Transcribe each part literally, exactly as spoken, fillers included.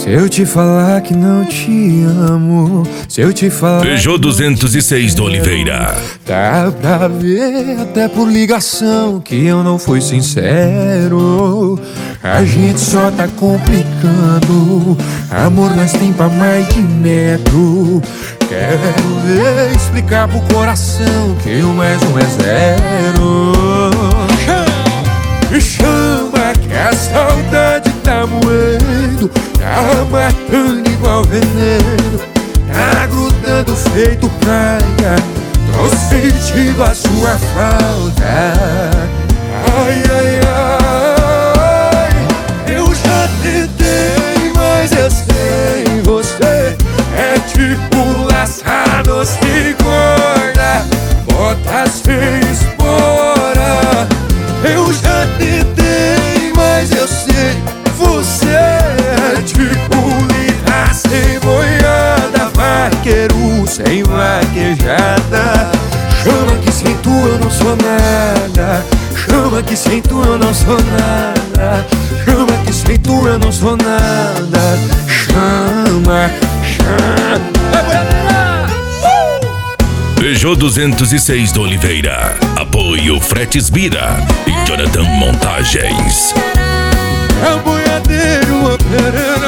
Se eu te falar que não te amo, se eu te falar Peugeot duzentos e seis do Oliveira. Dá pra ver até por ligação que eu não fui sincero. A gente só tá complicando. Amor nós tem pra mais de metro. Quero ver explicar pro coração que o mais um é zero. Me chama que a saudade tá moendo, tá matando igual veneno, tá grudando feito praia. Tô sentindo a sua falta. Ai, ai, ai. Eu já tentei, mas eu sei, você é tipo laçado sem corda, bota sem espora. Eu já tentei, mas eu sei, você é tipo lida sem boiada, vaqueiro sem vaquejada. Chama que sem tu eu não sou nada, chama que sem tu eu não sou nada, chama que sem tu eu não sou nada. Chama, chama. Peugeot duzentos e seis do Oliveira. Apoio Fretes Bira e Jonathan Montagens. É o boiadeiro operando.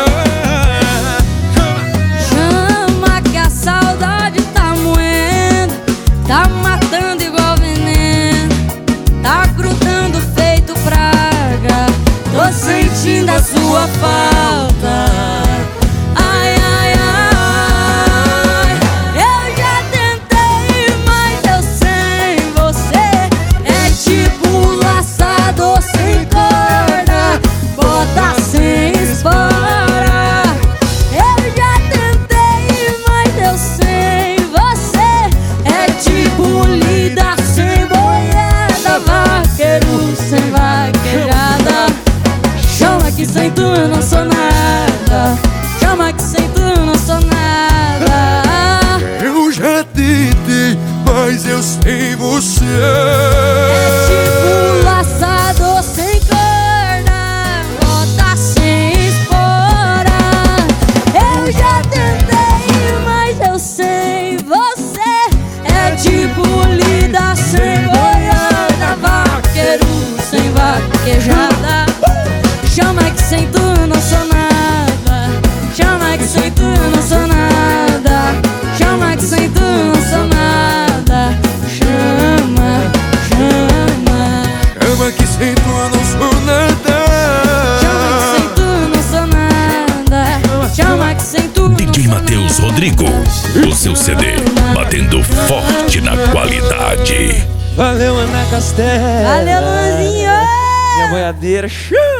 Chama que a saudade tá moendo, tá matando igual veneno, tá grudando feito praga. Tô sentindo a sua falta. Ai, ai, ai. Eu já tentei, mas eu sem você é tipo laçador sem corda, bota sem espora. Eu já tentei, mas eu sem você é tipo lida sem boiada, vaqueiro sem vaquejada. Chama que sem tu eu não sou nada, chama que sem tu eu não sou nada. Eu já tentei, mas eu sei você É tipo laçador sem corda, bota sem espora. Eu já tentei, mas eu sei, você é tipo lida sem boiada, vaqueiro sem vaquejada. Chama que sem tu eu não sou nada, chama que sem tu eu não sou nada, chama que sem tu eu não sou nada. Chama, chama. Chama que sem tu eu não sou nada, Chama que sem tu eu não sou nada, chama que sem tu eu não D J sou Matheus nada. Rodrigo. O seu C D batendo forte na qualidade. Valeu, Ana Castela. Valeu, Luanzinho! Minha boiadeira.